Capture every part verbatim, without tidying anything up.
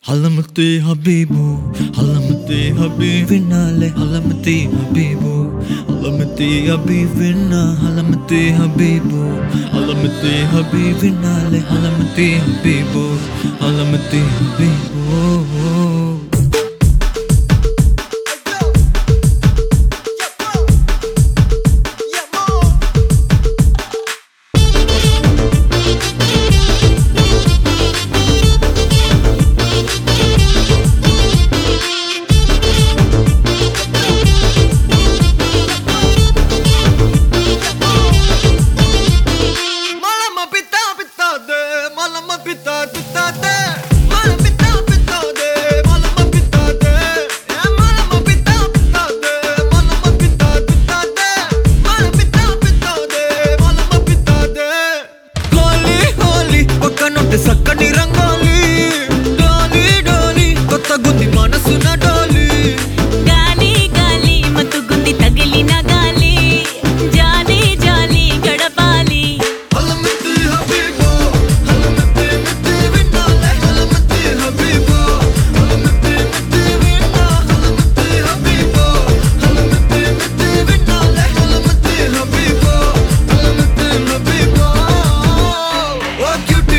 علمتي حبيبو علمتي حبيبنا لي علمتي حبيبو علمتي حبيبنا علمتي حبيبو علمتي حبيبنا لي علمتي حبيبو علمتي حبيبو సక్కని రంగోలి డోలి డోలి కొత్త గుంది మనసున డోలి గాలి గాలి మత్తుగుంది తగిలిన గాలి జాలి జాలి గడపాలి హలమతి హబీబో హలమతి మతి విన్నాలే హలమతి హబీబో హలమతి మతి విన్నా హలమతి హబీబో హలమతి మతి విన్నాలే హలమతి హబీబో హలమతి హబీబో ఓ క్యూటీ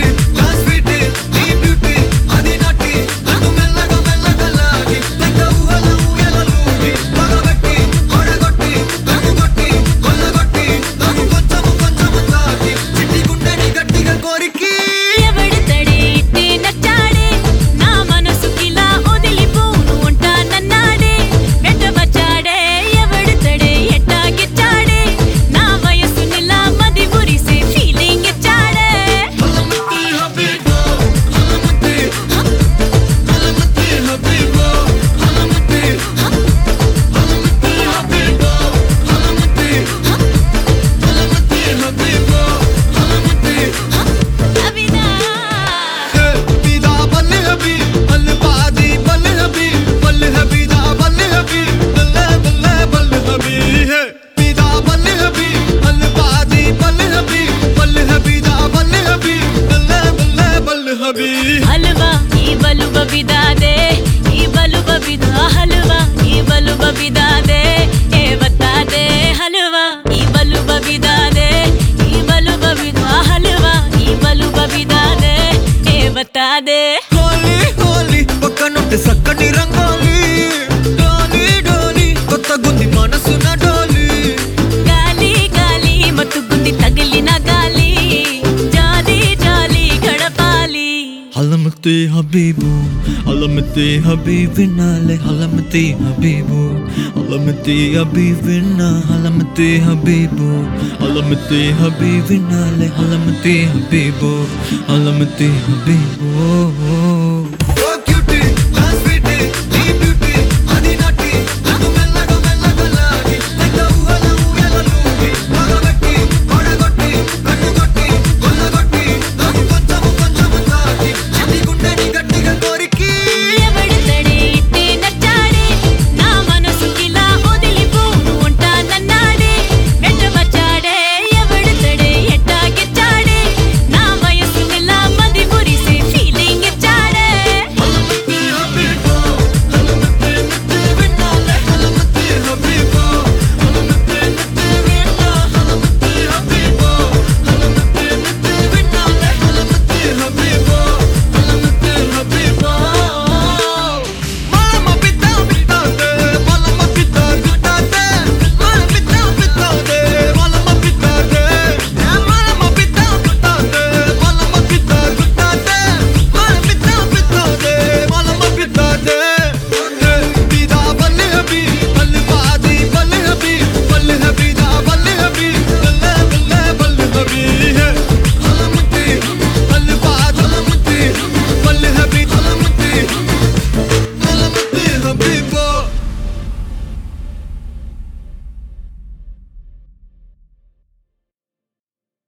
హల్వా ఈ బలుబ బిదాదే ఈ బలుబ బిదా హల్వా ఈ బలుబ బిదాదే ఏ బతాదే హల్వా ఈ బలుబ బిదాదే ఈ బలుబ బిదా హల్వా ఈ బలుబ బిదాదే ఏ బతాదే హోలీ హోలీ పక్కనుంటే సక్కని రంగోలి డోలి డోలి కొత్త గుంది మనసున డోలి గాలి గాలి మత్తుగుంది తగిలిన గాలి జాలి జాలి గడపాలి علمتي حبيبو علمتي حبيبنا لي علمتي حبيبو علمتي حبيبنا علمتي حبيبو علمتي حبيبنا لي علمتي حبيبو علمتي حبيبو గట్టిగా కోరి